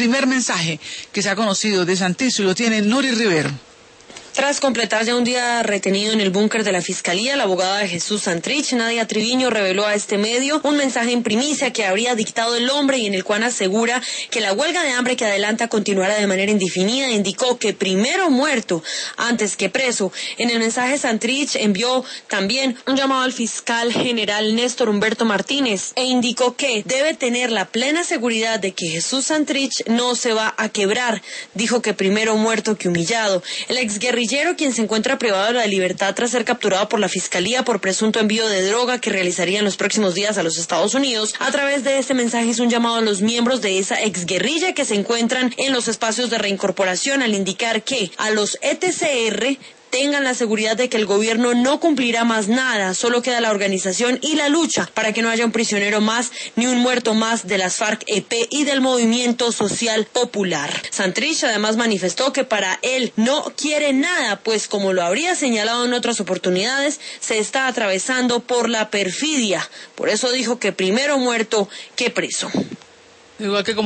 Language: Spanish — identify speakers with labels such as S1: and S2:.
S1: primer mensaje que se ha conocido de Santrich y lo tiene Nori Rivero.
S2: Tras completar ya un día retenido en el búnker de la Fiscalía, la abogada de Jesús Santrich, Nadia Triviño, reveló a este medio un mensaje en primicia que habría dictado el hombre y en el cual asegura que la huelga de hambre que adelanta continuará de manera indefinida. Indicó que primero muerto antes que preso. En el mensaje, Santrich envió también un llamado al fiscal general Néstor Humberto Martínez e indicó que debe tener la plena seguridad de que Jesús Santrich no se va a quebrar. Dijo que primero muerto que humillado. El exguerrillero, quien se encuentra privado de la libertad tras ser capturado por la Fiscalía por presunto envío de droga que realizaría en los próximos días a los Estados Unidos, a través de este mensaje hizo un llamado a los miembros de esa exguerrilla que se encuentran en los espacios de reincorporación al indicar que a los ETCR tengan la seguridad de que el gobierno no cumplirá más nada, solo queda la organización y la lucha para que no haya un prisionero más ni un muerto más de las FARC-EP y del Movimiento Social Popular. Santrich además manifestó que para él no quiere nada, pues como lo habría señalado en otras oportunidades, se está atravesando por la perfidia. Por eso dijo que primero muerto que preso.
S1: Igual que